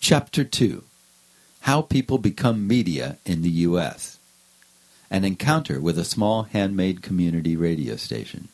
Chapter 2. How People Become Media in the U.S. An encounter with a small handmade community radio station.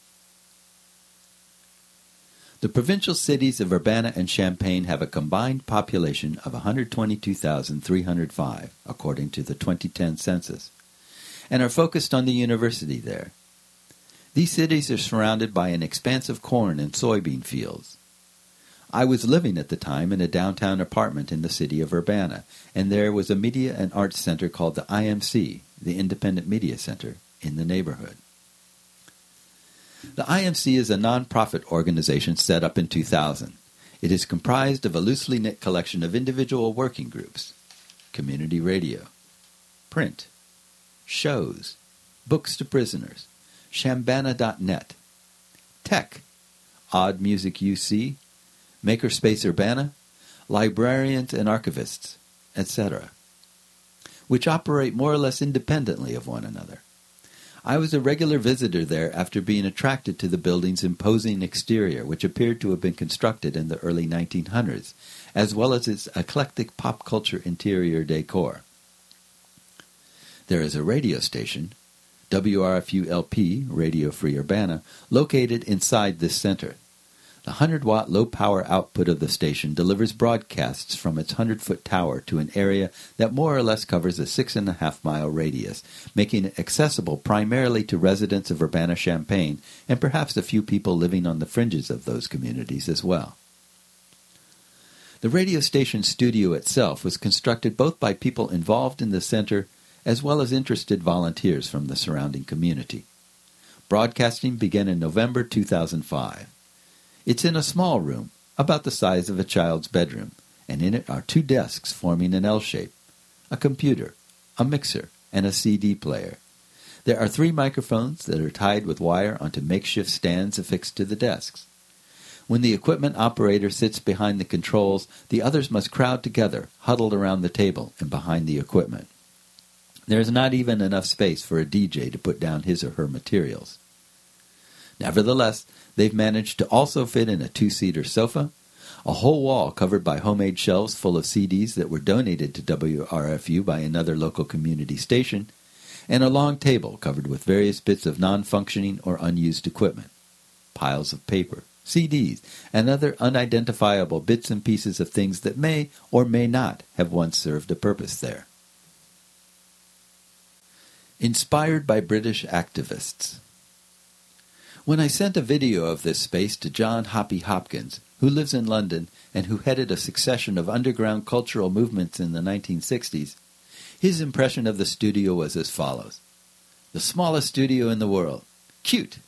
The provincial cities of Urbana and Champaign have a combined population of 122,305, according to the 2010 census, and are focused on the university there. These cities are surrounded by an expansive corn and soybean fields. I was living at the time in a downtown apartment in the city of Urbana, and there was a media and arts center called the IMC, the Independent Media Center, in the neighborhood. The IMC is a non-profit organization set up in 2000. It is comprised of a loosely knit collection of individual working groups: community radio, print, shows, books to prisoners, Shambana.net, tech, Odd Music UC, Makerspace Urbana, librarians and archivists, etc., which operate more or less independently of one another. I was a regular visitor there after being attracted to the building's imposing exterior, which appeared to have been constructed in the early 1900s, as well as its eclectic pop culture interior decor. There is a radio station, WRFU-LP, Radio Free Urbana, located inside this center. The 100-watt low-power output of the station delivers broadcasts from its 100-foot tower to an area that more or less covers a 6.5-mile radius, making it accessible primarily to residents of Urbana-Champaign and perhaps a few people living on the fringes of those communities as well. The radio station studio itself was constructed both by people involved in the center as well as interested volunteers from the surrounding community. Broadcasting began in November 2005. It's in a small room, about the size of a child's bedroom, and in it are 2 desks forming an L shape, a computer, a mixer, and a CD player. There are 3 microphones that are tied with wire onto makeshift stands affixed to the desks. When the equipment operator sits behind the controls, the others must crowd together, huddled around the table and behind the equipment. There is not even enough space for a DJ to put down his or her materials. Nevertheless, they've managed to also fit in a 2-seater sofa, a whole wall covered by homemade shelves full of CDs that were donated to WRFU by another local community station, and a long table covered with various bits of non-functioning or unused equipment, piles of paper, CDs, and other unidentifiable bits and pieces of things that may or may not have once served a purpose there. Inspired by British activists. When I sent a video of this space to John Hoppy Hopkins, who lives in London and who headed a succession of underground cultural movements in the 1960s, his impression of the studio was as follows: the smallest studio in the world. Cute!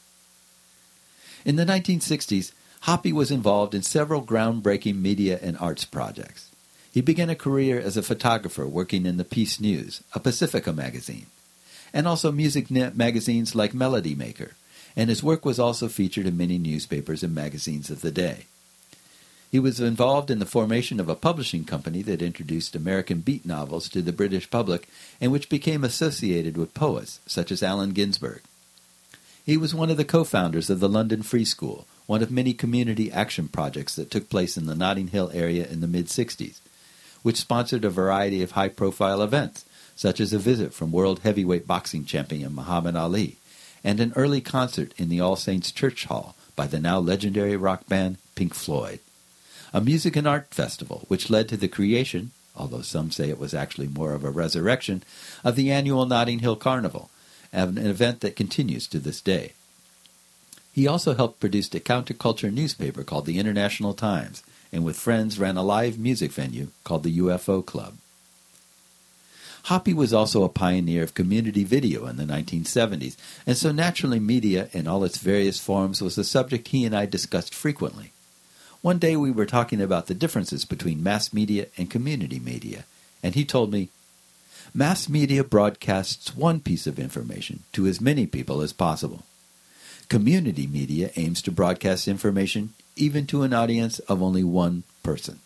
In the 1960s, Hoppy was involved in several groundbreaking media and arts projects. He began a career as a photographer working in the Peace News, a Pacifica magazine, and also music magazines like Melody Maker, and his work was also featured in many newspapers and magazines of the day. He was involved in the formation of a publishing company that introduced American beat novels to the British public and which became associated with poets such as Allen Ginsberg. He was one of the co-founders of the London Free School, one of many community action projects that took place in the Notting Hill area in the mid-60s, which sponsored a variety of high-profile events, such as a visit from world heavyweight boxing champion Muhammad Ali, and an early concert in the All Saints Church Hall by the now legendary rock band Pink Floyd. A music and art festival which led to the creation, although some say it was actually more of a resurrection, of the annual Notting Hill Carnival, an event that continues to this day. He also helped produce a counterculture newspaper called the International Times, and with friends ran a live music venue called the UFO Club. Hoppy was also a pioneer of community video in the 1970s, and so naturally media in all its various forms was a subject he and I discussed frequently. One day we were talking about the differences between mass media and community media, and he told me, "Mass media broadcasts one piece of information to as many people as possible. Community media aims to broadcast information even to an audience of only one person."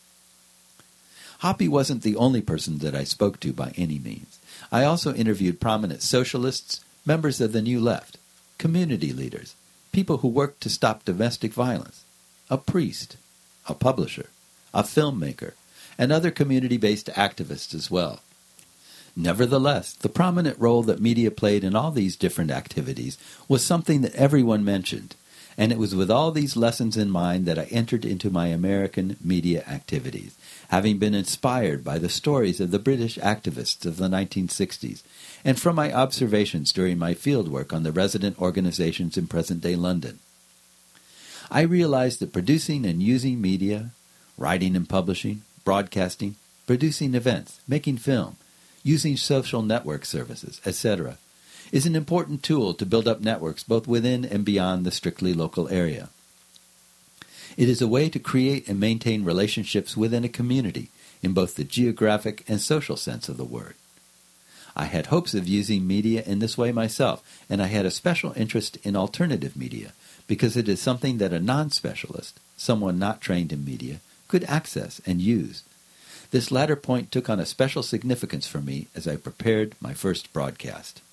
Hoppy wasn't the only person that I spoke to by any means. I also interviewed prominent socialists, members of the New Left, community leaders, people who worked to stop domestic violence, a priest, a publisher, a filmmaker, and other community-based activists as well. Nevertheless, the prominent role that media played in all these different activities was something that everyone mentioned, and it was with all these lessons in mind that I entered into my American media activities, having been inspired by the stories of the British activists of the 1960s, and from my observations during my fieldwork on the resident organizations in present-day London. I realized that producing and using media, writing and publishing, broadcasting, producing events, making film, using social network services, etc., is an important tool to build up networks both within and beyond the strictly local area. It is a way to create and maintain relationships within a community in both the geographic and social sense of the word. I had hopes of using media in this way myself, and I had a special interest in alternative media because it is something that a non-specialist, someone not trained in media, could access and use. This latter point took on a special significance for me as I prepared my first broadcast.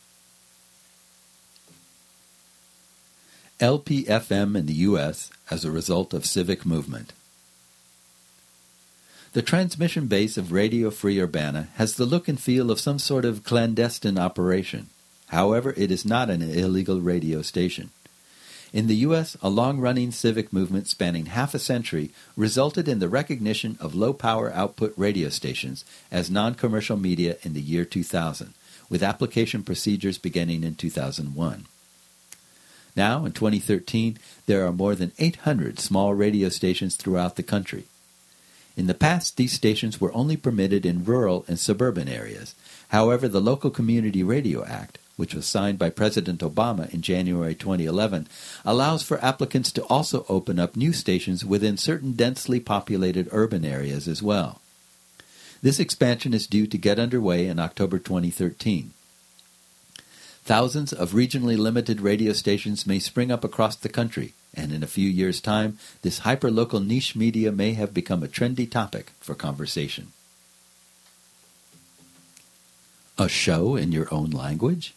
LPFM in the U.S. as a result of civic movement. The transmission base of Radio Free Urbana has the look and feel of some sort of clandestine operation. However, it is not an illegal radio station. In the U.S., a long-running civic movement spanning half a century resulted in the recognition of low-power output radio stations as non-commercial media in the year 2000, with application procedures beginning in 2001. Now, in 2013, there are more than 800 small radio stations throughout the country. In the past, these stations were only permitted in rural and suburban areas. However, the Local Community Radio Act, which was signed by President Obama in January 2011, allows for applicants to also open up new stations within certain densely populated urban areas as well. This expansion is due to get underway in October 2013. Thousands of regionally limited radio stations may spring up across the country, and in a few years' time, this hyperlocal niche media may have become a trendy topic for conversation. A show in your own language?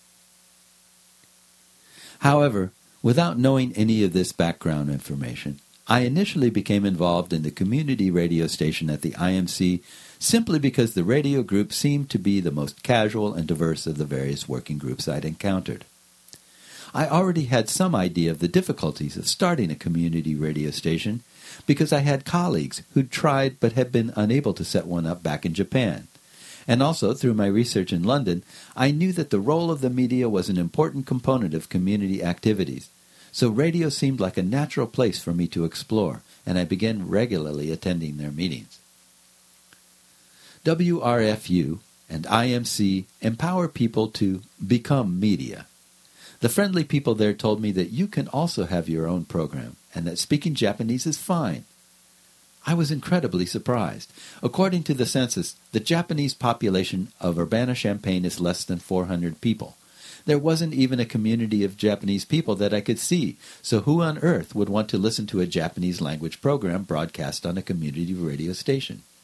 However, without knowing any of this background information, I initially became involved in the community radio station at the IMC simply because the radio group seemed to be the most casual and diverse of the various working groups I'd encountered. I already had some idea of the difficulties of starting a community radio station because I had colleagues who'd tried but had been unable to set one up back in Japan. And also, through my research in London, I knew that the role of the media was an important component of community activities. So radio seemed like a natural place for me to explore, and I began regularly attending their meetings. WRFU and IMC empower people to become media. The friendly people there told me that you can also have your own program, and that speaking Japanese is fine. I was incredibly surprised. According to the census, the Japanese population of Urbana-Champaign is less than 400 people. There wasn't even a community of Japanese people that I could see, so who on earth would want to listen to a Japanese language program broadcast on a community radio station?